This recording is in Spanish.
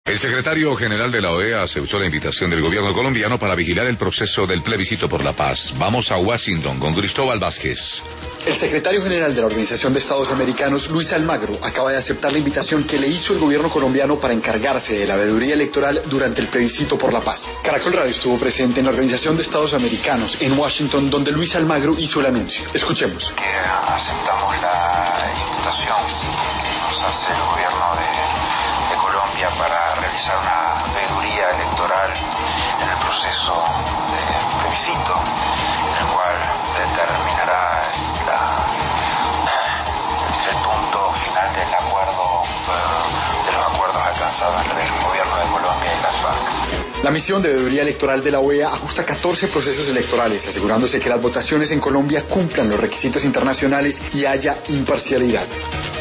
El secretario general de la OEA aceptó la invitación del gobierno colombiano para vigilar el proceso del plebiscito por la paz. Vamos a Washington con Cristóbal Vázquez. El secretario general de la Organización de Estados Americanos, Luis Almagro, acaba de aceptar la invitación que le hizo el gobierno colombiano para encargarse de la veeduría electoral durante el plebiscito por la paz. Caracol Radio estuvo presente en la Organización de Estados Americanos en Washington, donde Luis Almagro hizo el anuncio. Escuchemos. Que aceptamos la invitación que nos hace el gobierno de Colombia para realizar una veeduría electoral en el proceso de plebiscito, en el cual determinará el punto final del acuerdo, de los acuerdos alcanzados entre el gobierno de Colombia y las FARC. La misión de veeduría electoral de la OEA ajusta 14 procesos electorales, asegurándose que las votaciones en Colombia cumplan los requisitos internacionales y haya imparcialidad.